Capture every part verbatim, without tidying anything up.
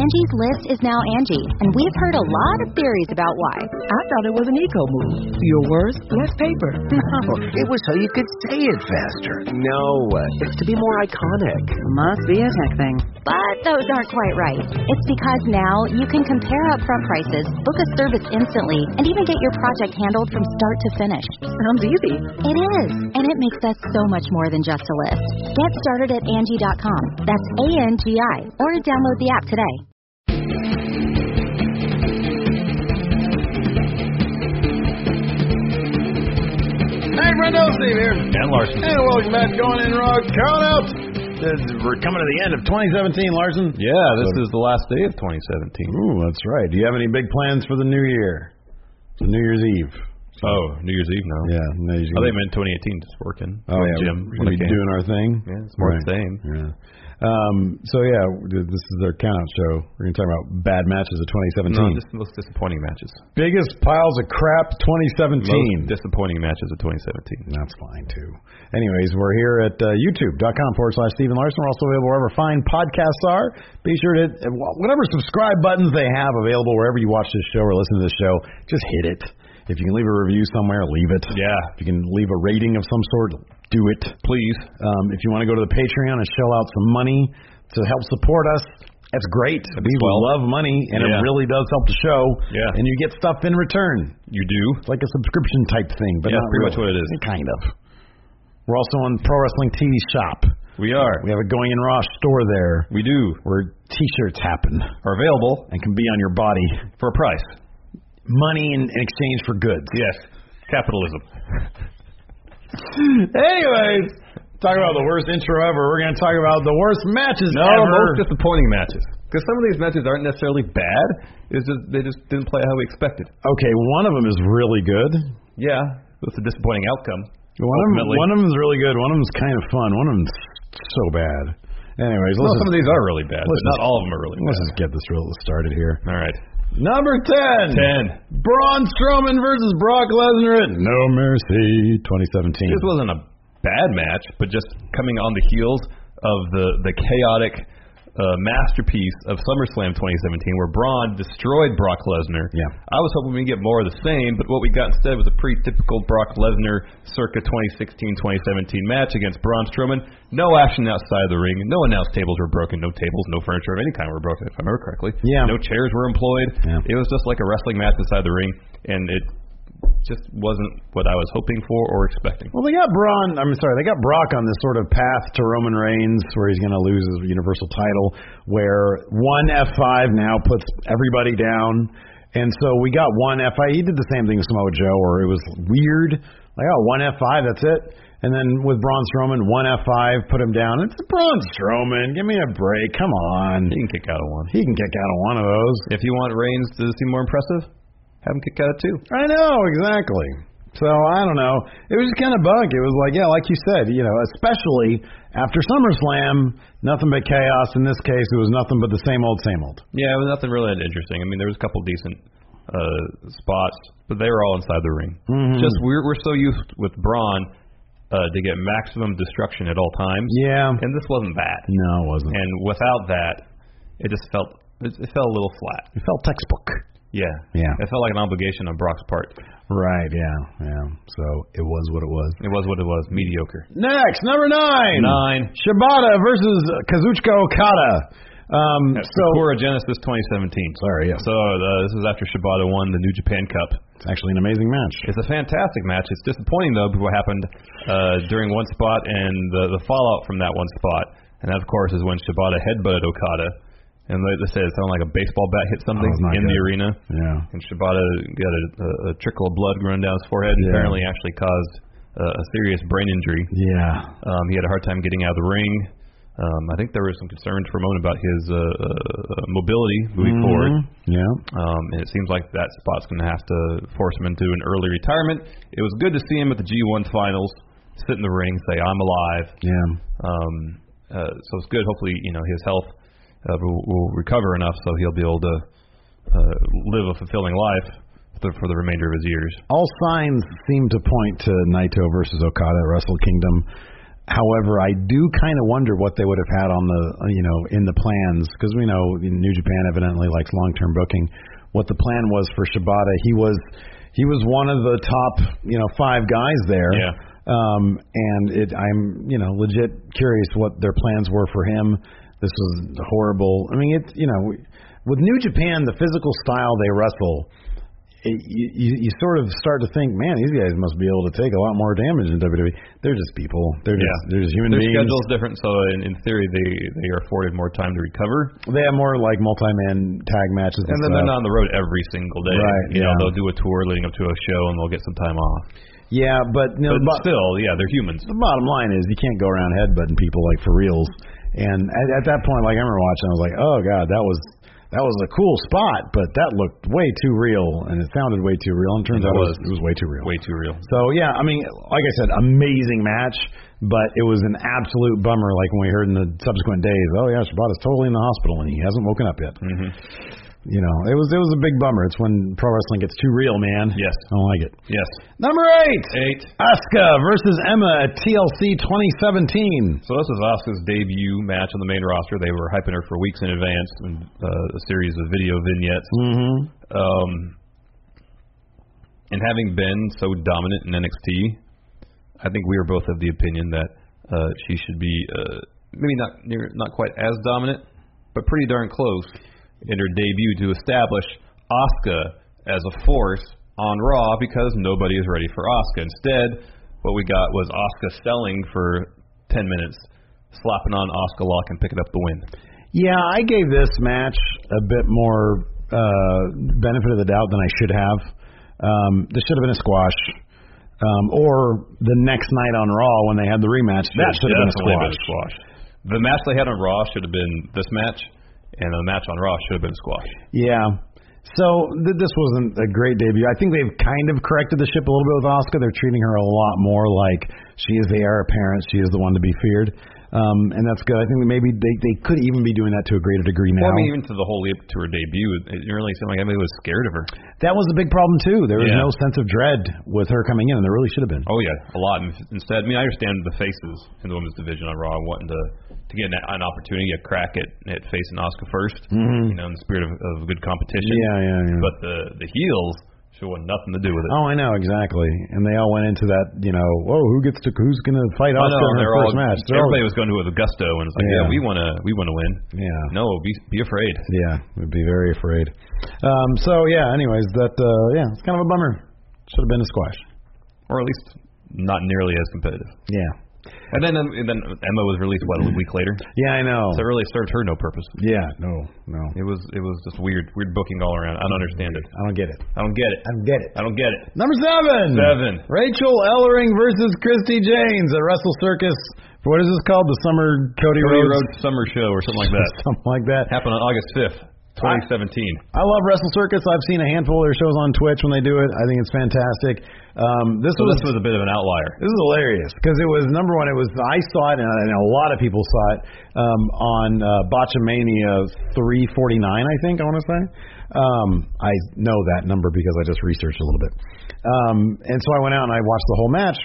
Angie's List is now Angie, and we've heard a lot of theories about why. I thought it was an eco move. Fewer words, less paper. No, it was so you could say it faster. No, it's to be more iconic. Must be a tech thing. But those aren't quite right. It's because now you can compare upfront prices, book a service instantly, and even get your project handled from start to finish. Sounds easy. It is, and it makes us so much more than just a list. Get started at Angie dot com. That's A N G I, or download the app today. Hey, Brendo, Steve here. Dan Larson. And welcome back to Going In Raw Count-Out. We're coming to the end of twenty seventeen, Larson. Yeah, this so, is the last day of twenty seventeen. Ooh, that's right. Do you have any big plans for the new year? It's New Year's Eve. So, oh, New Year's Eve now. Yeah. New Year's Eve. Oh, they meant twenty eighteen, just working. Oh, yeah. Gym. We're going to be doing our thing. Yeah, it's more right. the same. Yeah. Um, so, yeah, this is our count show. We're going to talk about bad matches of twenty seventeen. No, just the most disappointing matches. Biggest piles of crap twenty seventeen. Most disappointing matches of twenty seventeen. That's fine, too. Anyways, we're here at uh, youtube.com forward slash Stephen Larson. We're also available wherever fine podcasts are. Be sure to hit whatever subscribe buttons they have available wherever you watch this show or listen to this show. Just hit it. If you can leave a review somewhere, leave it. Yeah. If you can leave a rating of some sort, do it. Please. Um, if you want to go to the Patreon and shell out some money to help support us, that's great. That'd we well. love money, and yeah. it really does help the show. Yeah. And you get stuff in return. You do. It's like a subscription type thing, but yeah, not pretty really. much what it is. Kind of. We're also on Pro Wrestling T V Shop. We are. We have a Going In Raw store there. We do. Where T-shirts happen. Are available. And can be on your body. For a price. Money in, in exchange for goods. Yes. Capitalism. Anyways, talk about the worst intro ever. We're going to talk about the worst matches no, ever. No, most disappointing matches. Because some of these matches aren't necessarily bad. It's just they just didn't play how we expected. Okay, one of them is really good. Yeah, it's a disappointing outcome. One of, them, one of them is really good. One of them is kind of fun. One of them is so bad. Anyways, well, let's some just, of these are really bad, but just, not all of them are really let's bad. Let's just get this real started here. All right. Number ten. ten. Braun Strowman versus Brock Lesnar at No Mercy twenty seventeen. This wasn't a bad match, but just coming on the heels of the, the chaotic uh, masterpiece of SummerSlam twenty seventeen, where Braun destroyed Brock Lesnar. Yeah. I was hoping we'd get more of the same, but what we got instead was a pretty typical Brock Lesnar circa twenty sixteen twenty seventeen match against Braun Strowman. No action outside the ring. No announce tables were broken. No tables, no furniture of any kind were broken, if I remember correctly. Yeah. No chairs were employed. Yeah. It was just like a wrestling match inside the ring, and it just wasn't what I was hoping for or expecting. Well, they got Braun, I'm sorry, they got Brock on this sort of path to Roman Reigns where he's going to lose his Universal title, where one F five now puts everybody down. And so we got one F five. He did the same thing with Samoa Joe where it was weird. Like, oh, one F five, that's it. And then with Braun Strowman, one F five, put him down. It's Braun Strowman. Give me a break. Come on. He can kick out of one. He can kick out of one of those. If you want Reigns to seem more impressive, have him kick out of two. I know, exactly. So, I don't know. It was just kind of bug. It was like, yeah, like you said, you know, especially after SummerSlam, nothing but chaos. In this case, it was nothing but the same old, same old. Yeah, it was nothing really that interesting. I mean, there was a couple decent uh, spots, but they were all inside the ring. Mm-hmm. Just we're we're so used with Braun uh, to get maximum destruction at all times. Yeah. And this wasn't that. No, it wasn't. And without that, it just felt it, it felt a little flat. It felt textbook. Yeah. Yeah. It felt like an obligation on Brock's part. Right, yeah, yeah. So it was what it was. It was what it was. Mediocre. Next, number nine. Nine. Shibata versus Kazuchika Okada. Um, That's so Sakura Genesis twenty seventeen. Sorry, yeah. So uh, this is after Shibata won the New Japan Cup. It's actually an amazing match. It's a fantastic match. It's disappointing, though, what happened uh, during one spot and the, the fallout from that one spot. And that, of course, is when Shibata headbutted Okada. And they said it sounded like a baseball bat hit something oh, in good. the arena. Yeah. And Shibata got a, a, a trickle of blood running down his forehead and Yeah. apparently actually caused uh, a serious brain injury. Yeah. Um, he had a hard time getting out of the ring. Um, I think there was some concerns for a moment about his uh, uh, mobility moving mm-hmm. forward. Yeah. Um, and it seems like that spot's going to have to force him into an early retirement. It was good to see him at the G one finals, sit in the ring, say, I'm alive. Yeah. Um, uh, so it's good. Hopefully, you know, his health Uh, will, will recover enough so he'll be able to uh, live a fulfilling life for the, for the remainder of his years. All signs seem to point to Naito versus Okada at Wrestle Kingdom. However, I do kind of wonder what they would have had on the, you know, in the plans, because we know New Japan evidently likes long-term booking. What the plan was for Shibata, he was he was one of the top, you know, five guys there. Yeah. Um, and it, I'm, you know, legit curious what their plans were for him. This was horrible. I mean, it, you know, with New Japan, the physical style they wrestle, it, you, you sort of start to think, man, these guys must be able to take a lot more damage than W W E. They're just people. They're just, yeah. they're just human Their beings. Their schedule's different, so in, in theory, they they are afforded more time to recover. They have more like multi-man tag matches, and, and then stuff. they're not on the road every single day. Right? You yeah. know, they'll do a tour leading up to a show, and they'll get some time off. Yeah, but, you know, but but still, yeah, they're humans. The bottom line is you can't go around headbutting people like for reals. And at, at that point, like I remember watching, I was like, oh god, that was. That was a cool spot, but that looked way too real, and it sounded way too real. And it turns out it was, it was way too real. Way too real. So, yeah, I mean, like I said, amazing match, but it was an absolute bummer, like when we heard in the subsequent days, oh, yeah, Shibata's totally in the hospital, and he hasn't woken up yet. Mm-hmm. You know, it was it was a big bummer. It's when pro wrestling gets too real, man. Yes. I don't like it. Yes. Number eight. Eight. Asuka versus Emma at T L C twenty seventeen. So this was Asuka's debut match on the main roster. They were hyping her for weeks in advance in uh, a series of video vignettes. Mm-hmm. Um, and having been so dominant in N X T, I think we are both of the opinion that uh, she should be uh, maybe not near, not quite as dominant, but pretty darn close in her debut to establish Asuka as a force on Raw, because nobody is ready for Asuka. Instead, what we got was Asuka selling for ten minutes, slapping on Asuka lock and picking up the win. Yeah, I gave this match a bit more uh, benefit of the doubt than I should have. Um, this should have been a squash. Um, or the next night on Raw when they had the rematch, that should have been a squash. been a squash. The match they had on Raw should have been this match, and the match on Raw should have been a squash. Yeah. So th- this wasn't a great debut. I think they've kind of corrected the ship a little bit with Asuka. They're treating her a lot more like she is the heir apparent. She is the one to be feared. Um, and that's good. I think maybe they, they could even be doing that to a greater degree now. Well, I mean, even to the whole leap to her debut, it didn't really seem like anybody was scared of her. That was a big problem, too. There was yeah. no sense of dread with her coming in, and there really should have been. Oh, yeah, a lot. Instead, I mean, I understand the faces in the women's division on Raw wanting to, to get an, an opportunity, a crack at, at facing Asuka first, mm-hmm. you know, in the spirit of, of good competition. Yeah, yeah, yeah. But the, the heels sure want nothing to do with it. Oh, I know, exactly. And they all went into that, you know, whoa, who gets to, who's going to fight Asuka in her first all, match? They're everybody all, was going to it with gusto, and it's like, yeah, yeah we want to, we want to win. Yeah. No, be be afraid. Yeah, we'd be very afraid. Um, so yeah, anyways, that uh, yeah, it's kind of a bummer. Should have been a squash, or at least not nearly as competitive. Yeah. And then um, and then Emma was released what a week later. Yeah, I know. So it really served her no purpose. Yeah, no, no. It was it was just weird weird booking all around. I don't understand it. I don't get it. I don't get it. I don't get it. I don't get it. Number seven. Seven. Rachel Ellering versus Christy James at Wrestle Circus. What is this called? The Summer Cody, Cody Rhodes Rhodes Summer Show or something like that. something like that. Happened on August fifth. twenty seventeen. I, I love Wrestle Circus. I've seen a handful of their shows on Twitch when they do it. I think it's fantastic. Um, this so was this was a bit of an outlier. This is hilarious because it was number one. It was I saw it and, and a lot of people saw it um, on uh, Botchamania three forty-nine. I think I want to say. Um, I know that number because I just researched a little bit. Um, and so I went out and I watched the whole match.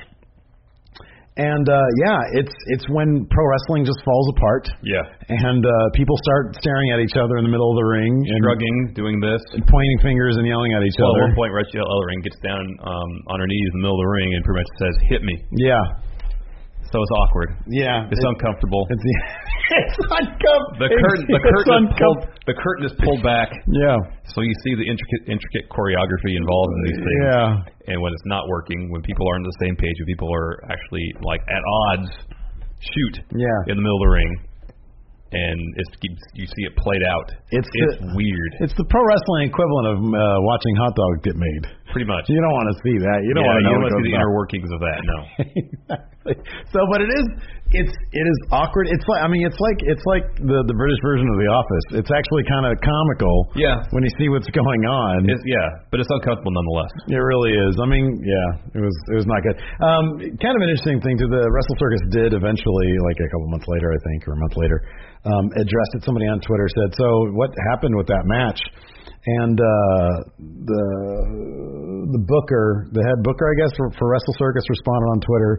And uh, yeah, it's it's when pro wrestling just falls apart. Yeah. And uh, people start staring at each other in the middle of the ring, and shrugging, doing this, and pointing fingers and yelling at each well, other. At one point, Rachel Ellering gets down um, on her knees in the middle of the ring and pretty much says, "Hit me." Yeah. So it's awkward. Yeah. It's, it's uncomfortable. It's, it's uncomfortable. The curtain, the curtain is pulled. The curtain is pulled back. Yeah. So you see the intricate, intricate choreography involved in these things. Yeah. And when it's not working, when people aren't on the same page, when people are actually like at odds, shoot. Yeah. In the middle of the ring. And it's you see it played out. It's it's the, weird. It's the pro wrestling equivalent of uh, watching hot dogs get made. Pretty much. You don't want to see that. You don't yeah, want to know. You don't want to see the on. inner workings of that. No. Exactly. So, but it is. It's it is awkward. It's like I mean, it's like it's like the the British version of The Office. It's actually kind of comical. Yeah. When you see what's going on. It's, yeah, but it's uncomfortable nonetheless. It really is. I mean, yeah, it was it was not good. Um, kind of an interesting thing too. The Wrestle Circus did eventually, like a couple months later, I think, or a month later, um, addressed it. Somebody on Twitter said, "So what happened with that match?" And uh, the the booker, the head booker, I guess, for, for Wrestle Circus responded on Twitter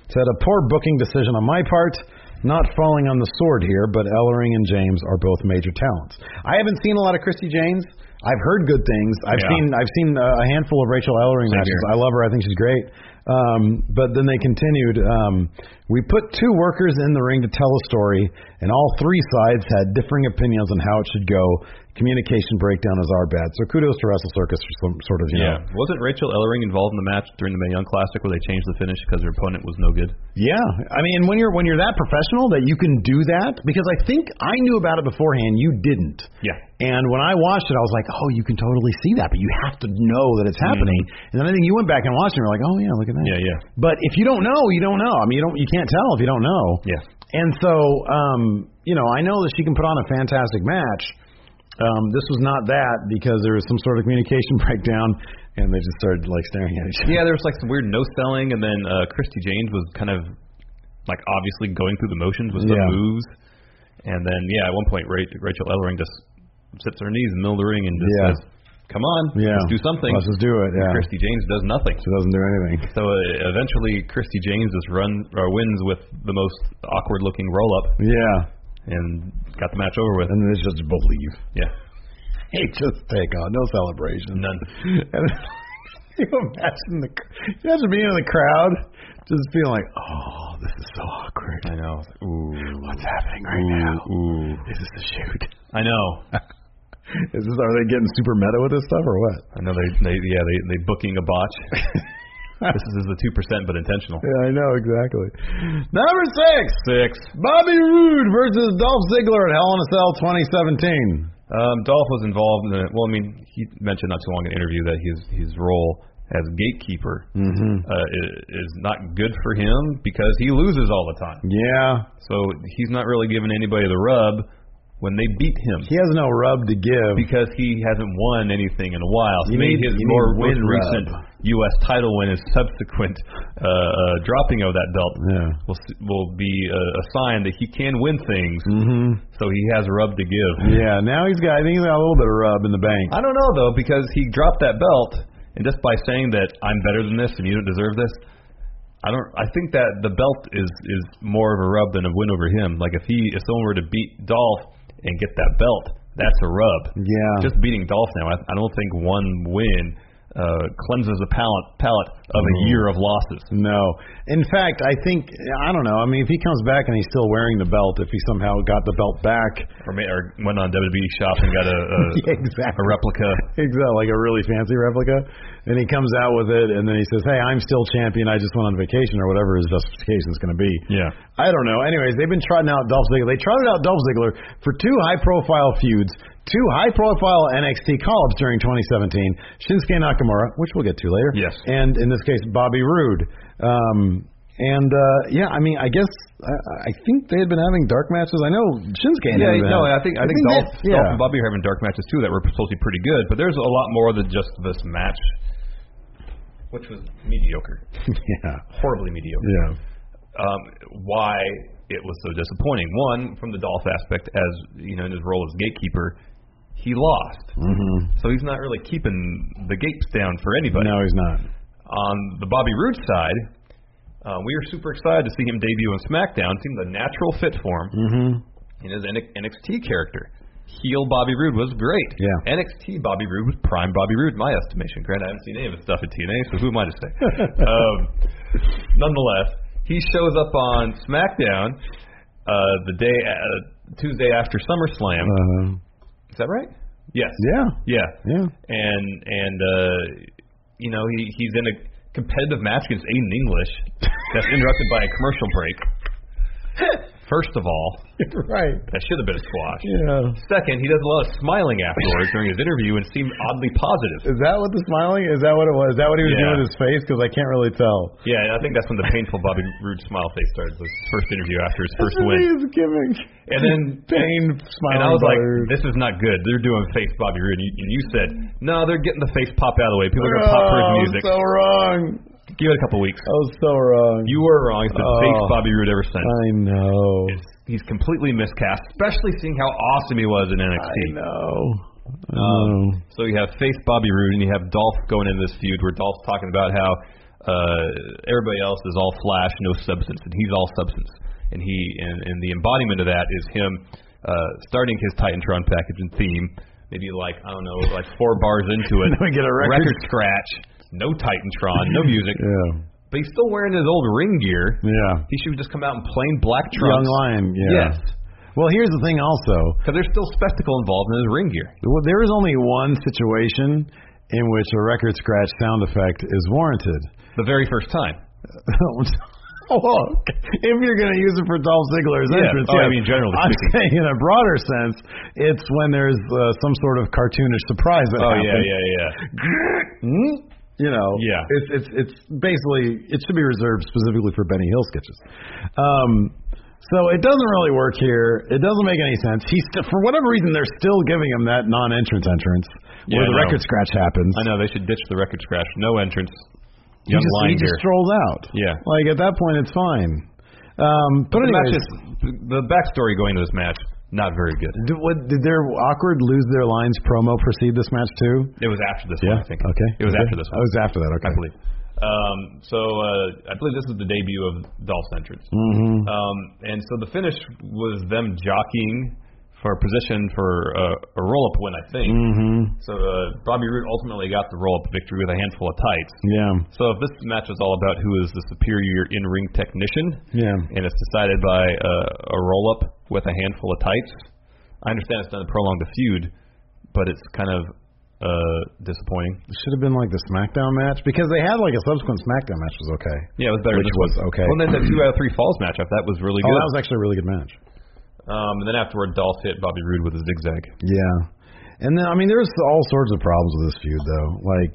Said a poor booking decision on my part. Not falling on the sword here, but Ellering and James are both major talents. I haven't seen a lot of Christy James. I've heard good things. I've Yeah. seen I've seen a handful of Rachel Ellering Same matches. here. I love her. I think she's great. Um, but then they continued. Um, we put two workers in the ring to tell a story, and all three sides had differing opinions on how it should go. Communication breakdown is our bad. So kudos to Wrestle Circus for some sort of, you Yeah. know. Wasn't Rachel Ellering involved in the match during the Mae Young Classic where they changed the finish because their opponent was no good? Yeah, I mean, when you're when you're that professional that you can do that, because I think I knew about it beforehand, you didn't. Yeah. And when I watched it, I was like, oh, you can totally see that, but you have to know that it's happening. Mm-hmm. And then I think you went back and watched it, and you're like, oh yeah, look at that. Yeah, yeah. But if you don't know, you don't know. I mean, you don't, you can't tell if you don't know. Yeah. And so, um, you know, I know that she can put on a fantastic match. Um, this was not that because there was some sort of communication breakdown, and they just started like staring at each other. Yeah, there was like some weird no selling, and then uh, Christy James was kind of like obviously going through the motions with some Yeah. moves, and then yeah, at one point Ra- Rachel Ellering just sits on her knees in the middle of the ring and just Yeah. says, "Come on, Yeah. let's do something." Let's just do it. And Yeah. Christy James does nothing. She doesn't do anything. So uh, eventually, Christy James just run or wins with the most awkward looking roll up Yeah. and got the match over with. And then it's just believe. Yeah, Hey, just take on, no celebration. none. And you imagine the, you imagine being in the crowd, just feeling like, oh, this is so awkward. I know. Ooh, What's happening right ooh, now? Ooh, Is this a shoot? I know. Is this? Are they getting super meta with this stuff or what? I know they, they yeah they they booking a botch. This is the two percent, but intentional. Yeah, I know exactly. Number six, Six. Bobby Roode versus Dolph Ziggler at Hell in a Cell twenty seventeen. Um, Dolph was involved in it. Well, I mean, he mentioned not too long in an interview that his his role as gatekeeper Mm-hmm. uh, is, is not good for him because he loses all the time. Yeah, So he's not really giving anybody the rub when they beat him he has no rub to give. because he hasn't won anything in a while. So You maybe need- his you more need win most recent rub. U S title win, his subsequent uh, uh, dropping of that belt, Yeah. will s- will be a, a sign that he can win things. Mm-hmm. So he has a rub to give. Yeah, now he's got. I think he's got a little bit of rub in the bank. I don't know though, because he dropped that belt, and just by saying that I'm better than this and you don't deserve this, I don't. I think that the belt is is more of a rub than a win over him. Like if he if someone were to beat Dolph and get that belt, that's a rub. Yeah. Just beating Dolph now, I, I don't think one win uh, cleanses the palate palate of a Mm. year of losses. No. In fact, I think, I don't know, I mean, if he comes back and he's still wearing the belt, if he somehow got the belt back. Or, may, or went on W W E Shop and got a a, Yeah, exactly. a replica. Exactly, like a really fancy replica. And he comes out with it, and then he says, hey, I'm still champion, I just went on vacation, or whatever his justification is going to be. Yeah. I don't know. Anyways, they've been trotting out Dolph Ziggler. They trotted out Dolph Ziggler for two high-profile feuds, two high-profile N X T call-ups during twenty seventeen, Shinsuke Nakamura, which we'll get to later. Yes. And in this case, Bobby Roode. Um, and, uh, yeah, I mean, I guess, I, I think they had been having dark matches. I know Shinsuke had Yeah, been no, having- I think I, think, Dolph, they- Dolph yeah. and Bobby are having dark matches too that were supposed to be pretty good, but there's a lot more than just this match, which was mediocre, Yeah. horribly mediocre. Yeah. Um, why it was so disappointing? One, from the Dolph aspect, as you know, in his role as gatekeeper, he lost, Mm-hmm. so he's not really keeping the gates down for anybody. No, he's not. On the Bobby Roode side, uh, we were super excited to see him debut on SmackDown. Seemed a natural fit for him Mm-hmm. in his N X T character. Heel Bobby Roode was great. Yeah. N X T Bobby Roode was prime Bobby Roode, in my estimation. Granted, I haven't seen any of his stuff at T N A, so who am I to say? um, nonetheless, he shows up on SmackDown uh, the day uh, Tuesday after SummerSlam. Uh, Is that right? Yes. yeah. Yeah. Yeah. And and uh, you know he he's in a competitive match against Aiden English that's interrupted by a commercial break. First of all, Right. that should have been a squash. Yeah. Second, he does a lot of smiling afterwards during his interview and seemed oddly positive. Is that what the smiling? Is that what it was? Is that what he was Yeah. doing with his face? Because I can't really tell. Yeah, I think that's when the painful Bobby Roode smile face started. Was his first interview after his first That's what win. he was giving. And then pain smiling. And I was like, Bobby. this is not good. They're doing face Bobby Roode. And you, and you said, no, they're getting the face pop out of the way. People are going to pop for his Oh, music. so wrong. Give it a couple weeks. I was so wrong. You were wrong. It's been Oh. face Bobby Roode ever since. I know. It's, he's completely miscast, especially seeing how awesome he was in N X T. I know. I Um, know. so you have face Bobby Roode, and you have Dolph going into this feud where Dolph's talking about how Uh, everybody else is all flash, no substance, and he's all substance. And he and, and the embodiment of that is him uh, starting his Titantron package and theme, maybe like I don't know, like four bars into it. Then we get a record. record scratch, no Titantron, no music. Yeah. But he's still wearing his old ring gear. Yeah. He should just come out in plain black trunks. Young Lion. Yeah. Yes. Well, here's the thing also. Because there's still spectacle involved in his ring gear. Well, there is only one situation in which a record scratch sound effect is warranted. The very first time. Well, if you're going to use it for Dolph Ziggler's Yeah. entrance, Oh, yeah. I mean, generally I'm speaking. saying in a broader sense, it's when there's uh, some sort of cartoonish surprise that Oh, happens. yeah, yeah, yeah. Hmm? You know, Yeah. it's it's it's basically it should be reserved specifically for Benny Hill sketches. Um, so it doesn't really work here. It doesn't make any sense. He's st- for whatever reason they're still giving him that non-entrance entrance Yeah, where the I know. record scratch happens. I know, they should ditch the record scratch. No entrance. He Young just, Lion he just gear. strolls out. Yeah. Like at that point it's fine. Um, but the, anyways, match is, the backstory going to this match, not very good. did, what, did their awkward lose their lines promo precede this match too? It was after this Yeah. one, I think. Okay. It was okay. after this Oh, one. it was after that. Okay. I believe. Um, so uh, I believe this is the debut of Dolph's entrance. Mm-hmm. Um, and so the finish was them jockeying for position for uh, a roll-up win, I think. Mm-hmm. So uh, Bobby Roode ultimately got the roll-up victory with a handful of tights. Yeah. So if this match is all about who is the superior in-ring technician, Yeah. and it's decided by uh, a roll-up with a handful of tights, I understand it's done to prolong the feud, but it's kind of uh, disappointing. It should have been like the SmackDown match because they had like a subsequent SmackDown match was okay. Yeah, it was better Which than this was one. okay. Well, then the two out of three falls match, I thought was really Oh, good. that was actually a really good match. Um, and then afterward, Dolph hit Bobby Roode with a zigzag. Yeah. And then I mean there's all sorts of problems with this feud though. Like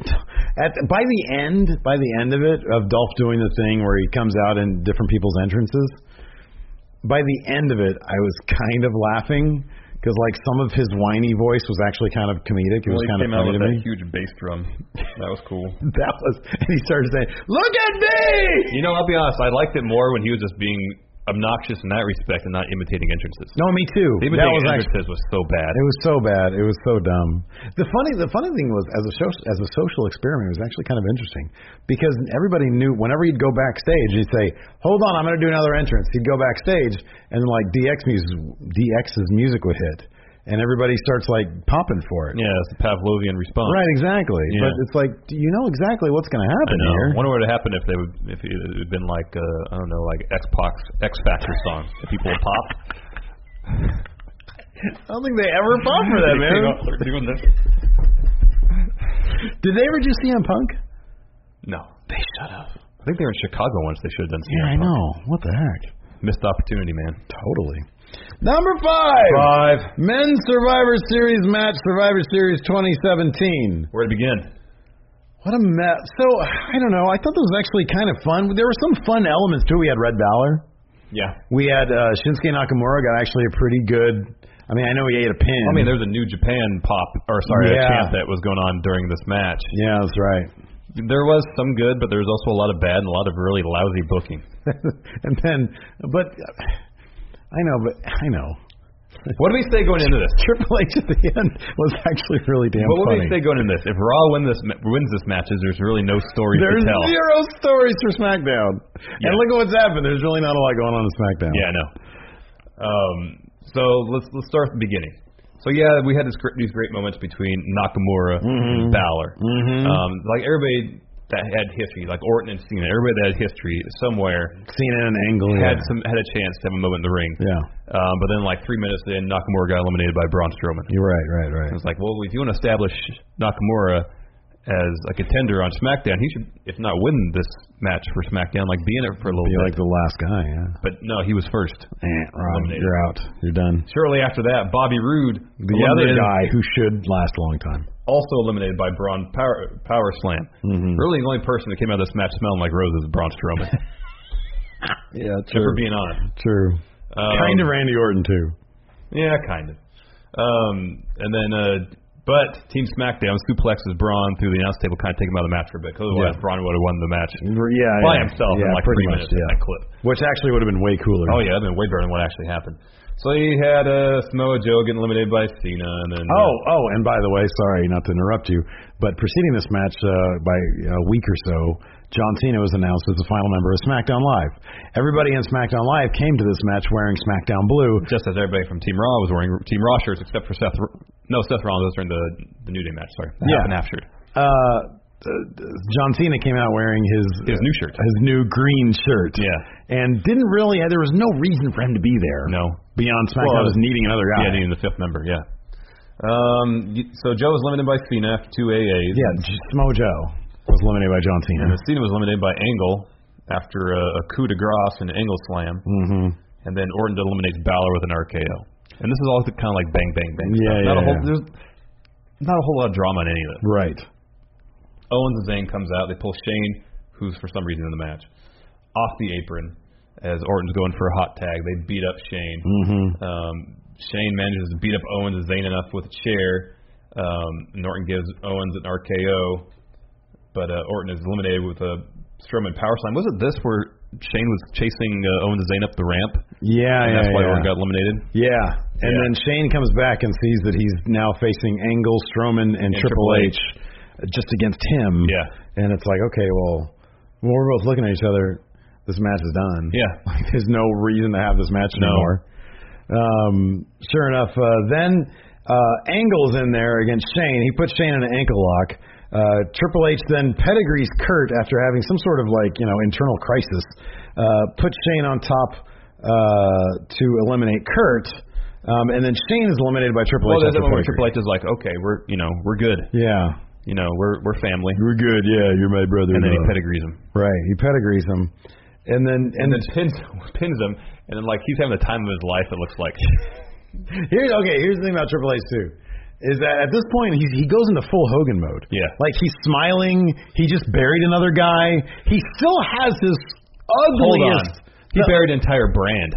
at by the end by the end of it of Dolph doing the thing where he comes out in different people's entrances, by the end of it I was kind of laughing because like some of his whiny voice was actually kind of comedic. It was Well, he kind came of out funny with to that me. huge bass drum. That was cool. That was and he started saying, "Look at me!" You know, I'll be honest, I liked it more when he was just being obnoxious in that respect and not imitating entrances. No, me too. The That imitating was actually entrances was so bad. It was so bad. It was so dumb. The funny, the funny thing was, as a social, as a social experiment, it was actually kind of interesting because everybody knew whenever he'd go backstage, he'd say, "Hold on, I'm going to do another entrance." He'd go backstage, and then like D X music, D X's music would hit, and everybody starts like popping for it. Yeah, it's the Pavlovian response. Right, exactly. Yeah. But it's like, do you know exactly what's going to happen I know. here? I wonder what would happen if they would, if it had been like, uh, I don't know, like X-Pac, X Factor song. If people would pop. I don't think they ever pop for that, man. They're doing this. Did they ever do C M Punk? No. They should have. I think they were in Chicago once. They should have done C M Yeah, I Punk. know. What the heck? Missed opportunity, man. Totally. Number five. Five. Men's Survivor Series match, Survivor Series twenty seventeen. Where to begin? What a mess. So, I don't know. I thought this was actually kind of fun. There were some fun elements, too. We had Red Balor. Yeah. We had uh, Shinsuke Nakamura got actually a pretty good... I mean, I know he ate a pin. I mean, there's a New Japan pop, or sorry, Yeah. a chant that was going on during this match. Yeah, that's right. There was some good, but there was also a lot of bad and a lot of really lousy booking. And then, but... I know, but I know. What do we say going into this? Triple H at the end was actually really damn But what funny. do we say going into this? If Raw win this, wins this match, there's really no stories There's to tell. zero stories for SmackDown. Yeah. And look at what's happened. There's really not a lot going on in SmackDown. Yeah, I know. Um, so let's let's start at the beginning. So yeah, we had this, gr- these great moments between Nakamura and Balor. Mm-hmm. Um, like everybody that had history, like Orton and Cena, everybody that had history somewhere Cena and Angle had yeah. some had a chance to have a moment in the ring. Yeah. Um, but then like three minutes in, Nakamura got eliminated by Braun Strowman. You're right, right, right. It's like, well, if you want to establish Nakamura as a contender on SmackDown, he should, if not win this match for SmackDown, like be in it for a little Be bit. like the last guy, yeah. But no, he was first. Eh, wrong. Eliminated. You're out. You're done. Shortly after that, Bobby Roode, The other eliminated- guy who should last a long time. also eliminated by Braun Power, power Slam. Mm-hmm. Really, the only person that came out of this match smelling like roses is Braun Strowman. Yeah, If we're being honest. True. Um, kind of Randy Orton, too. Yeah, kind of. Um, and then, uh, but Team SmackDown suplexes Braun through the announce table, kind of take him out of the match for a bit. Because otherwise, Yeah. Braun would have won the match Yeah, by yeah. himself yeah, in like pretty three much, minutes in yeah. that clip. Which actually would have been way cooler. Oh yeah, that'd been way better than what actually happened. So you had uh, Samoa Joe getting eliminated by Cena, and then Oh, oh, and by the way, sorry not to interrupt you, but preceding this match uh, by a week or so, John Cena was announced as the final member of SmackDown Live. Everybody in SmackDown Live came to this match wearing SmackDown Blue. Just as everybody from Team Raw was wearing Team Raw shirts, except for Seth. No, Seth Rollins was wearing the the New Day match. Sorry, the yeah. half and half shirt. Uh, John Cena came out wearing his his new shirt, his new green shirt. Yeah, and didn't really. There was no reason for him to be there. No, beyond SmackDown well, was needing another guy. Yeah, needing the fifth member. Yeah. Um. So Joe was limited by Cena after two A As. Yeah, Smo Joe was eliminated by John Cena. And then Cena was eliminated by Angle after a, a coup de grace and an Angle slam. Mm-hmm. And then Orton eliminates Balor with an R K O. And this is all kind of like bang, bang, bang. Yeah, stuff. yeah, not a whole, yeah. There's not a whole lot of drama in any of it. Right. Owens and Zayn comes out. They pull Shane, who's for some reason in the match, off the apron as Orton's going for a hot tag. They beat up Shane. Mm-hmm. Um, Shane manages to beat up Owens and Zayn enough with a chair. Um, Norton gives Owens an R K O, but uh, Orton is eliminated with a Strowman power slam. Was it this where Shane was chasing uh, Owens and Zayn up the ramp? Yeah, and yeah, that's why yeah. Orton got eliminated? Yeah. And yeah. then Shane comes back and sees that he's now facing Angle, Strowman, and, and Triple Triple H. H just against him. Yeah. And it's like, okay, well, when we're both looking at each other, this match is done. Yeah. Like, there's no reason to have this match no. anymore. Um, sure enough, uh, then uh, Angle's in there against Shane. He puts Shane in an ankle lock. Uh, Triple H then pedigrees Kurt after having some sort of like, you know, internal crisis. Uh, puts Shane on top uh, to eliminate Kurt. Um, and then Shane is eliminated by Triple well, H. Well, after Triple H is like, okay, we're, you know, we're good. Yeah. You know, we're we're family. We're good, yeah. You're my brother. And then no. he pedigrees him. Right, he pedigrees him, and then and and, then pins pins him, and then like he's having the time of his life. It looks like. Here's okay. Here's the thing about Triple H too, is that at this point he he goes into full Hogan mode. Yeah, like he's smiling. He just buried another guy. He still has this ugliest. Hold on. He no. buried an entire brand.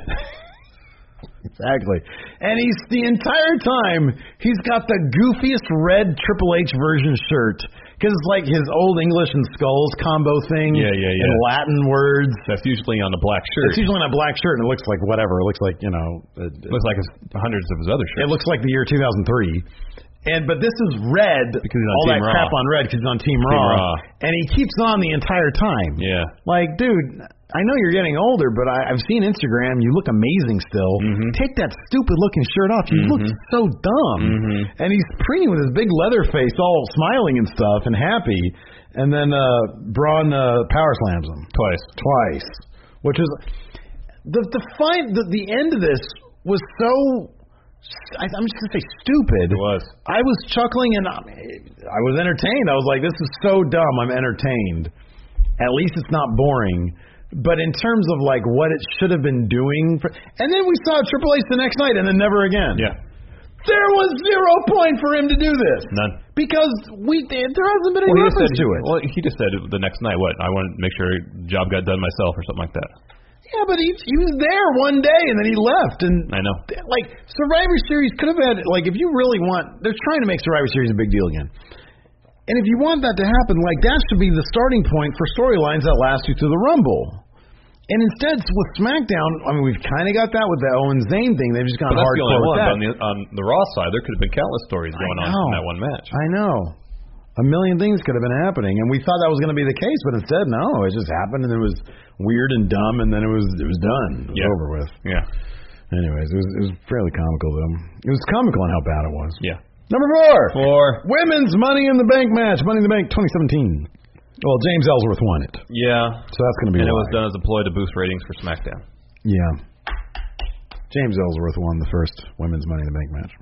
Exactly. And he's the entire time he's got the goofiest red Triple H version shirt because it's like his old English and Skulls combo thing. Yeah, yeah, yeah. And Latin words. That's usually on a black shirt. It's usually on a black shirt and it looks like whatever. It looks like, you know. It, it looks like his, hundreds of his other shirts. It looks like the year two thousand three. And but this is red. Because he's on all Team that Raw. crap on red because he's on Team, Team Raw. Raw. And he keeps on the entire time. Yeah. Like, dude, I know you're getting older, but I, I've seen Instagram. You look amazing still. Mm-hmm. Take that stupid-looking shirt off. You mm-hmm. look so dumb. Mm-hmm. And he's preening with his big leather face, all smiling and stuff, and happy. And then uh, Braun uh, power slams him twice. Twice, which is the the fine. The, the end of this was so. I, I'm just gonna say stupid. It was. I was chuckling and I was entertained. I was like, "This is so dumb." I'm entertained. At least it's not boring. But in terms of like what it should have been doing, for, and then we saw Triple H the next night, and then never again. Yeah. There was zero point for him to do this. None. Because we there hasn't been any well, reference said, to it. Well, he just said the next night, what? I want to make sure the job got done myself or something like that. Yeah, but he he was there one day and then he left. And I know. Like Survivor Series could have had like if you really want, they're trying to make Survivor Series a big deal again. And if you want that to happen, like that should be the starting point for storylines that last you to the Rumble. And instead, with SmackDown, I mean, we've kind of got that with the Owens Zayn thing. They've just gone but that's hardcore the only with one. that. On the, on the Raw side, there could have been countless stories going on in that one match. I know. A million things could have been happening, and we thought that was going to be the case, but instead, no, it just happened, and it was weird and dumb, and then it was it was done. It was yeah. over with. Yeah. Anyways, it was it was fairly comical though. It was comical on how bad it was. Yeah. Number four. Four. Women's Money in the Bank match. Money in the Bank twenty seventeen. Well, James Ellsworth won it. Yeah. So that's going to be And why. it was done as a ploy to boost ratings for SmackDown. Yeah. James Ellsworth won the first Women's Money in the Bank match.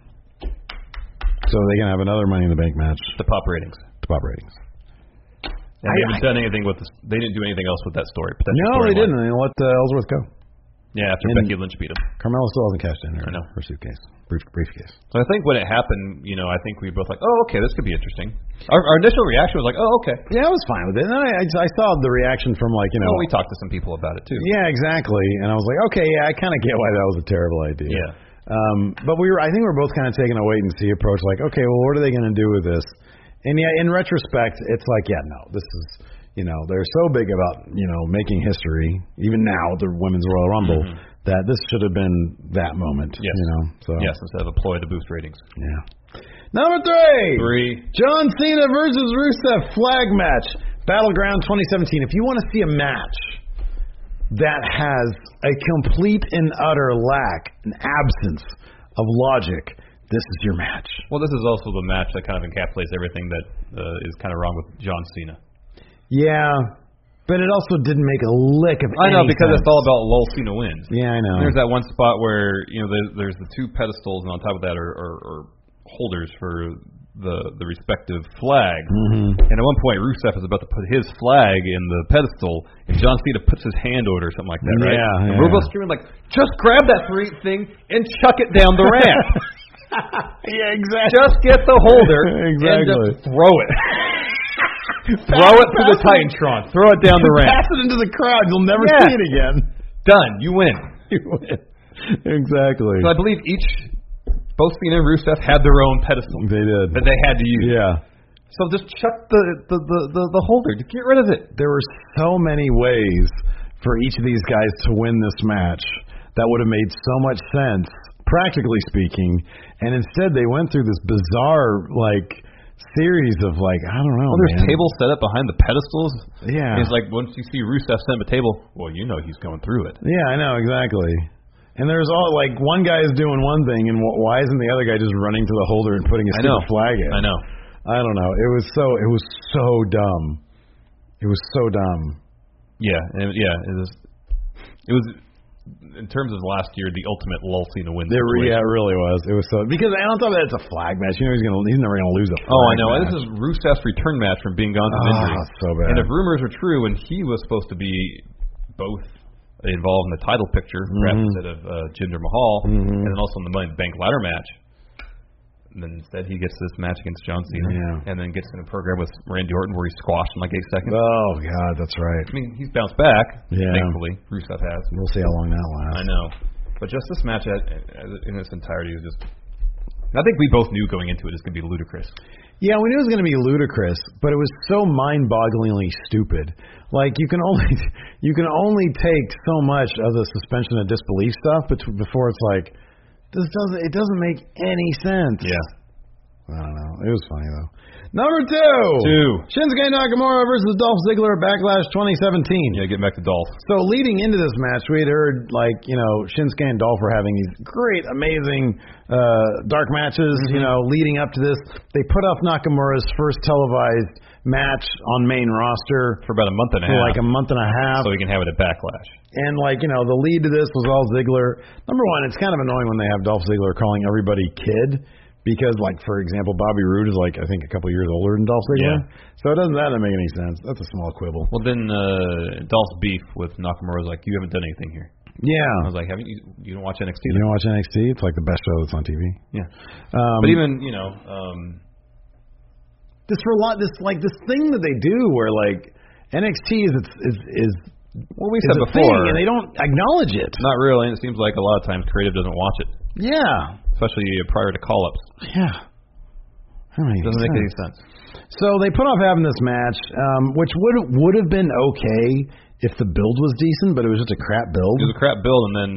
So they can have another Money in the Bank match. To pop ratings. To pop ratings. And they haven't I, done anything with this. They didn't do anything else with that story. No, they didn't. They let uh, Ellsworth go. Yeah, after and Becky Lynch beat him. Carmella still hasn't cashed in her, I know. her suitcase, brief, briefcase. So I think when it happened, you know, I think we were both like, oh, okay, this could be interesting. Our, our initial reaction was like, oh, okay. Yeah, I was fine with it. And then I, I, I saw the reaction from like, you know. Well, we talked to some people about it too. Yeah, exactly. And I was like, okay, yeah, I kind of get why that was a terrible idea. Yeah. Um, but we were, I think we we're both kind of taking a wait and see approach. Like, okay, well, what are they going to do with this? And yeah, in retrospect, it's like, yeah, no, this is. You know, they're so big about, you know, making history, even now, the Women's Royal Rumble, mm-hmm. that this should have been that moment. Yes. You know, so. Yes, instead of a ploy to boost ratings. Yeah. Number three. Three. John Cena versus Rusev flag match. Battleground twenty seventeen. If you want to see a match that has a complete and utter lack, an absence of logic, this is your match. Well, this is also the match that kind of encapsulates everything that uh, is kind of wrong with John Cena. Yeah, but it also didn't make a lick of I know, any because sense. it's all about lol Cena wins. Yeah, I know. And there's that one spot where, you know, there's, there's the two pedestals, and on top of that are, are, are holders for the the respective flags. Mm-hmm. And at one point, Rusev is about to put his flag in the pedestal, and John Cena puts his hand over it or something like that, right? Yeah, and yeah. we're both screaming like, just grab that three thing and chuck it down the ramp. Yeah, exactly. Just get the holder Exactly. and just throw it. Throw it to the Titantron. Throw it down the ramp. Pass it into the crowd. You'll never Yeah. see it again. Done. You win. You win. Exactly. So I believe each, both Cena and Rusev had their own pedestal They did. that they had to use. Yeah. So just chuck the, the, the, the, the holder. Just get rid of it. There were so many ways for each of these guys to win this match that would have made so much sense, practically speaking, and instead they went through this bizarre, like, series of, like, I don't know, Well, there's man. tables set up behind the pedestals. Yeah. And it's like, once you see Rusev set up a table, well, you know he's going through it. Yeah, I know, exactly. And there's all, like, one guy is doing one thing, and wh- why isn't the other guy just running to the holder and putting his I know. stupid flag in? I know. I don't know. It was so, it was so dumb. It was so dumb. Yeah, and yeah, it was, it was, in terms of last year, the ultimate lull Cena win. There, situation. yeah, it really was. It was so, because on top of that, it's a flag match. You know he's gonna, he's never gonna lose a flag Oh, I know. match. This is Rusev's return match from being gone from Oh, injury. so bad. And if rumors are true, and he was supposed to be both involved in the title picture, perhaps Mhm. instead of uh, Jinder Mahal, Mhm. and then also in the Money in the Bank ladder match. And then instead he gets this match against John Cena, Yeah. and then gets in a program with Randy Orton where he squashed in like eight seconds. Oh God, that's right. I mean, he's bounced back. Yeah. Thankfully, Rusev has. We'll see how long that lasts. I know, but just this match at, at, in its entirety is just. I think we both knew going into it it's going to be ludicrous. Yeah, we knew it was going to be ludicrous, but it was so mind-bogglingly stupid. Like you can only you can only take so much of the suspension of disbelief stuff bet- before it's like this doesn't it doesn't make any sense. Yeah. I don't know. It was funny though. Number two. Two. Shinsuke Nakamura versus Dolph Ziggler at Backlash twenty seventeen. Yeah, getting back to Dolph. So leading into this match, we had heard like you know Shinsuke and Dolph were having these great, amazing uh, dark matches. Mm-hmm. You know, leading up to this, they put off Nakamura's first televised match on main roster For about a month and a for half. like a month and a half. so we can have it at Backlash. And like you know, the lead to this was all Ziggler. Number one, it's kind of annoying when they have Dolph Ziggler calling everybody kid. Because, like, for example, Bobby Roode is, like, I think a couple years older than Dolph Ziggler. Yeah. So it doesn't, that doesn't make any sense. That's a small quibble. Well, then uh, Dolph's beef with Nakamura was like, you haven't done anything here. I Yeah. was like, haven't you? You don't watch N X T? You don't watch N X T? It's like the best show that's on T V. Yeah. Um, But even you know, um, this for a lot, this like this thing that they do where like N X T is is is what we is said a before, thing and they don't acknowledge it. not really. And it seems like a lot of times creative doesn't watch it, Yeah. especially prior to call-ups. Yeah. That It doesn't make any sense. So they put off having this match, um, which would would have been okay if the build was decent, but it was just a crap build. It was a crap build, and then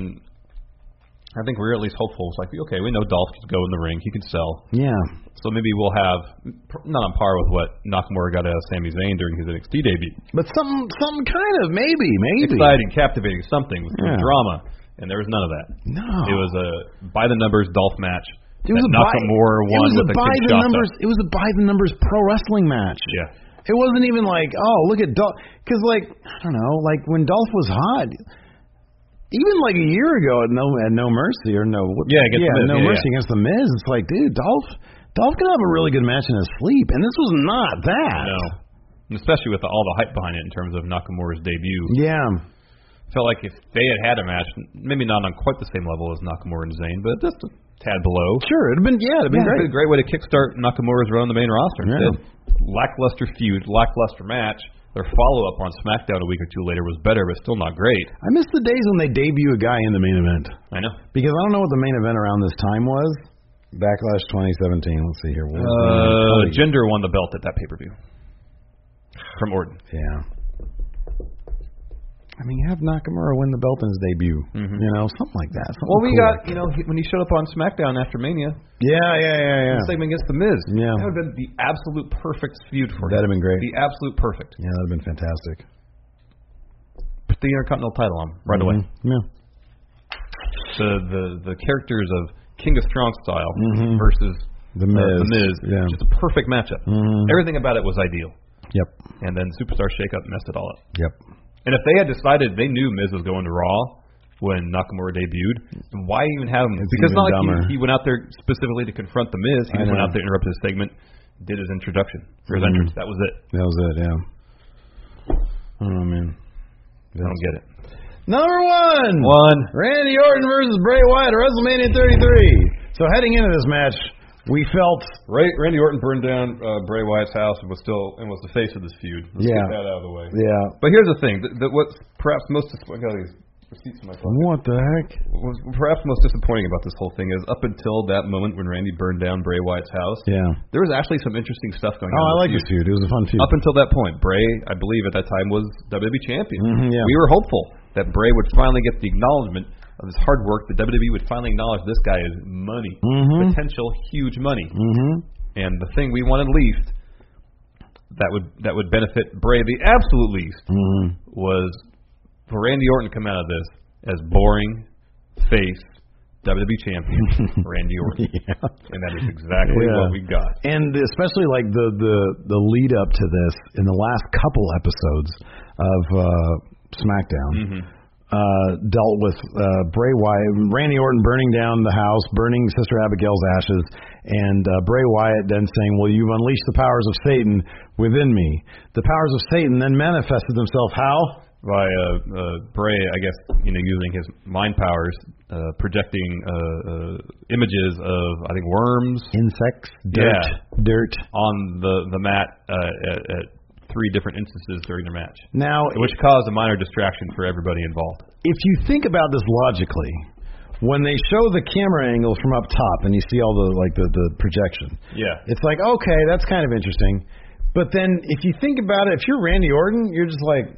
I think we were at least hopeful. It's like, okay, we know Dolph can go in the ring, he can sell. Yeah. So maybe we'll have, not on par with what Nakamura got out of Sami Zayn during his N X T debut. But something something kind of maybe, maybe. Exciting, captivating, something with some Yeah. drama. And there was none of that. No. It was a by-the-numbers Dolph match. It was that a by, Nakamura it won was with a a by the Kinshasa. numbers. It was a by the numbers pro wrestling match. Yeah. It wasn't even like, oh, look at Dolph, because like I don't know, like when Dolph was hot, even like a year ago at No at No Mercy or No Yeah, against yeah, the Miz, No yeah, Mercy yeah. against the Miz. It's like, dude, Dolph Dolph can have a really good match in his sleep, and this was not that. No. And especially with the, all the hype behind it in terms of Nakamura's debut. Yeah. Felt like if they had had a match, maybe not on quite the same level as Nakamura and Zayn, but just a tad below. Sure, it'd have been yeah, it'd have been Yeah, great. it's a great way to kickstart Nakamura's run on the main roster. Yeah. Instead, lackluster feud, lackluster match. Their follow-up on SmackDown a week or two later was better, but still not great. I miss the days when they debut a guy in the main event. I know. Because I don't know what the main event around this time was. Backlash twenty seventeen. Let's see here. What was Uh, the- Jinder won the belt at that pay-per-view from Orton. yeah. I mean, have Nakamura win the belt in his debut. Mm-hmm. You know, something like that. Something well, we cool. got, you know, he, when he showed up on SmackDown after Mania. Yeah, yeah, yeah, yeah. The segment against The Miz. Yeah. That would have been the absolute perfect feud for him. That'd have been great. The absolute perfect. Yeah, that'd have been fantastic. Put the Intercontinental title on right mm-hmm. away. Yeah. The, the, the characters of King of Strong Style mm-hmm. versus The Miz. Uh, the Miz. Yeah. Just a perfect matchup. Mm-hmm. Everything about it was ideal. Yep. And then Superstar Shakeup messed it all up. Yep. And if they had decided they knew Miz was going to Raw when Nakamura debuted, why even have him? It's because not like he, he dumber. went out there specifically to confront the Miz. He I just went know. out there, interrupted his segment, did his introduction or his Mhm. entrance. That was it. That was it. Yeah. Oh man. I don't get it. Number one. One. Randy Orton versus Bray Wyatt at WrestleMania thirty-three. So heading into this match, we felt Ray, Randy Orton burned down uh, Bray Wyatt's house and was still and was the face of this feud. Let's Yeah. get that out of the way. yeah. But here's the thing: that, that what's perhaps most dis- I got these receipts in my pocket. What the heck? What's perhaps most disappointing about this whole thing is up until that moment when Randy burned down Bray Wyatt's house, Yeah. there was actually some interesting stuff going Oh, on. I like in this feud. It was a fun feud. Up until that point, Bray, I believe at that time, was W W E champion. Mhm, yeah. We were hopeful that Bray would finally get the acknowledgement of his hard work. The W W E would finally acknowledge this guy is money, Mhm. potential huge money. Mm-hmm. And the thing we wanted least that would that would benefit Bray the absolute least Mm-hmm. was for Randy Orton to come out of this as boring face W W E champion Randy Orton. Yeah. And that is exactly Yeah. what we got. And especially like the, the, the lead up to this in the last couple episodes of uh, SmackDown Mm-hmm. uh, dealt with uh, Bray Wyatt, Randy Orton burning down the house, burning Sister Abigail's ashes, and uh, Bray Wyatt then saying, well, you've unleashed the powers of Satan within me. The powers of Satan then manifested themselves how? By uh, uh, Bray, I guess, you know, using his mind powers, uh, projecting uh, uh, images of, I think, worms, Insects, dirt, Yeah. dirt. on the the mat uh, at, at three different instances during their match, Now, which caused a minor distraction for everybody involved. if you think about this logically, when they show the camera angles from up top and you see all the like the, the projection, Yeah. it's like, okay, that's kind of interesting. But then if you think about it, if you're Randy Orton, you're just like,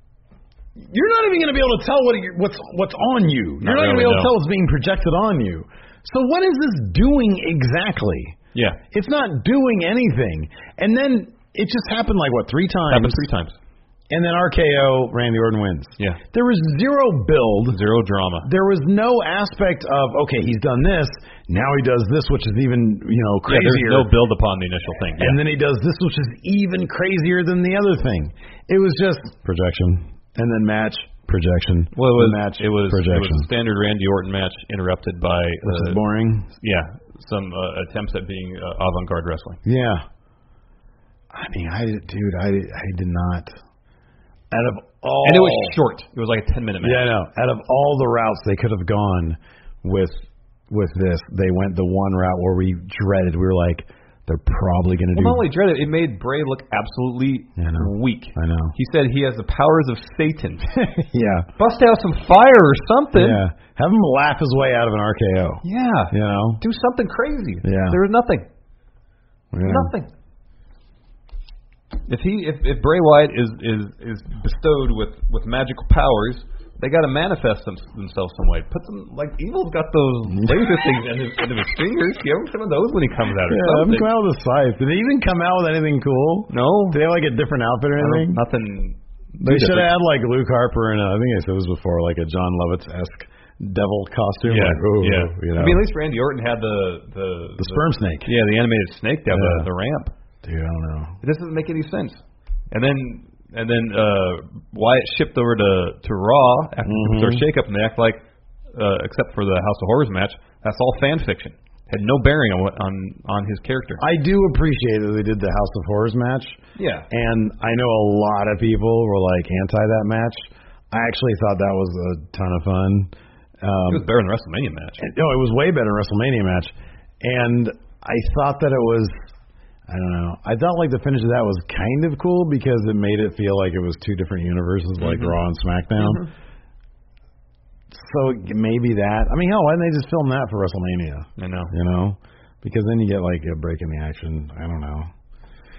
you're not even going to be able to tell what you're, what's what's on you. You're not, Not going to be really, able to no. tell what's being projected on you. So what is this doing exactly? Yeah. It's not doing anything. And then it just happened like what three times? Happened three times. And then R K O, Randy Orton wins. Yeah. There was zero build. Zero drama. There was no aspect of, okay, he's done this, now he does this, which is even, you know, Yeah, crazier. there's no build upon the initial thing. And Yeah. then he does this, which is even crazier than the other thing. It was just projection, and then match, projection, Well, it was match, it was, it projection. was a standard Randy Orton match interrupted by Which uh, is boring. yeah some uh, attempts at being uh, avant-garde wrestling. Yeah. I mean, I dude, I, I did not. Out of all, And it was short. It was like a ten minute match. Yeah, I know. Out of all the routes they could have gone with with this, they went the one route where we dreaded. We were like, they're probably going to Well, do. not only dreaded, it made Bray look absolutely I know. weak. I know. He said he has the powers of Satan. Yeah. Bust out some fire or something. Yeah. Have him laugh his way out of an R K O. Yeah. You know? Do something crazy. Yeah. There was nothing. Yeah. Nothing. If he, if, if Bray Wyatt is, is, is bestowed with, with magical powers, they got to manifest them, themselves some way. Put some, like Evil's got those laser things in his, in his fingers. Give him some of those when he comes out. Or Yeah, have him something. come out with a scythe. Did he even come out with anything cool? No. Did they have like a different outfit or I don't- anything? Nothing. They should different. have had like Luke Harper and uh, I think I said this before, like a John Lovitz-esque devil costume. Yeah, Like, ooh, yeah. You know, I mean, at least Randy Orton had the the, the sperm snake. Yeah, the animated snake down Yeah. the, the ramp. Dude, I don't know. It doesn't make any sense. And then and then uh, Wyatt shipped over to to Raw after Mhm. their shakeup, and they act like, uh, except for the House of Horrors match, that's all fan fiction. Had no bearing on what, on on his character. I do appreciate that they did the House of Horrors match. Yeah. And I know a lot of people were like anti that match. I actually thought that was a ton of fun. Um, It was better than the WrestleMania match. No, it was way better than WrestleMania match. And I thought that it was, I don't know, I thought like the finish of that was kind of cool because it made it feel like it was two different universes, like Mhm. Raw and SmackDown. Mhm. So maybe that. I mean, hell, why didn't they just film that for WrestleMania? I know. You know? Because then you get like a break in the action. I don't know.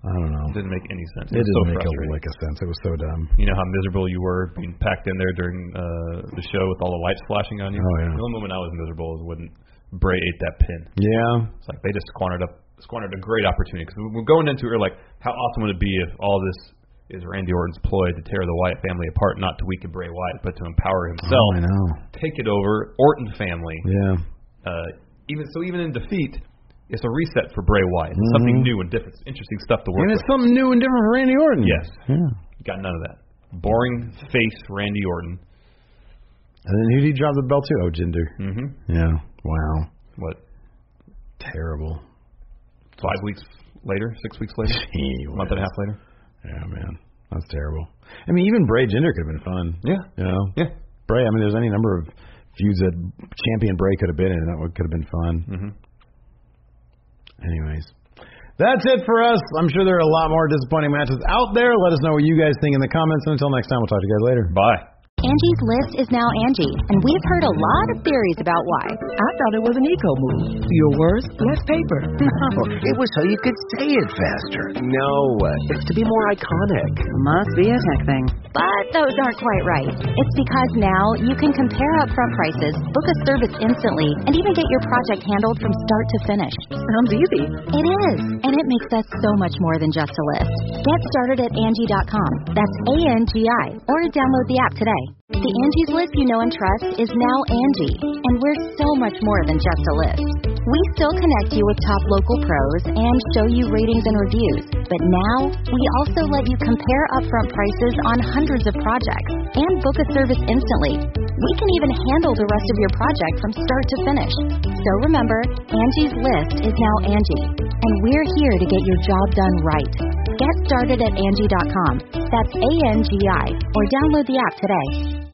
I don't know. It didn't make any sense. It, It, was didn't so make a frustrating. lick of sense. It was so dumb. You know how miserable you were being packed in there during uh, the show with all the lights flashing on you? Oh, yeah. The only moment I was miserable was when Bray ate that pin. Yeah. It's like they just squandered up, squandered a great opportunity. Because we're going into it, we're like, how awesome would it be if all this is Randy Orton's ploy to tear the Wyatt family apart, not to weaken Bray Wyatt, but to empower himself. Oh, I know. Take it over, Orton family. Yeah. Uh, even so, even in defeat, it's a reset for Bray Wyatt. Mm-hmm. Something new and different, interesting stuff to work And with. it's something new and different for Randy Orton. Yes. Yeah. Got none of that. Boring face Randy Orton. And then who did he drop the belt to? Oh, Jinder. Mm-hmm. Yeah. Wow. What? Terrible. Five weeks later, six weeks later, Gee a month and a half later. Yeah, man. That's terrible. I mean, even Bray Jinder could have been fun. Yeah. You know? Yeah. Bray, I mean, there's any number of feuds that champion Bray could have been in. That would could have been fun. Mm-hmm. Anyways. That's it for us. I'm sure there are a lot more disappointing matches out there. Let us know what you guys think in the comments. And until next time, we'll talk to you guys later. Bye. Angie's List is now Angie, and we've heard a lot of theories about why. I thought it was an eco move. Your words, less paper. No, it was so you could say it faster. No, it's to be more iconic. Must be a tech thing. But those aren't quite right. It's because now you can compare upfront prices, book a service instantly, and even get your project handled from start to finish. Sounds easy. It is, and it makes us so much more than just a list. Get started at Angie dot com. That's A N G I, or download the app today. The Angie's List you know and trust is now Angie, and we're so much more than just a list. We still connect you with top local pros and show you ratings and reviews, but now we also let you compare upfront prices on hundreds of projects and book a service instantly. We can even handle the rest of your project from start to finish. So remember, Angie's List is now Angie, and we're here to get your job done right. Get started at Angie dot com. That's A N G I, or download the app today.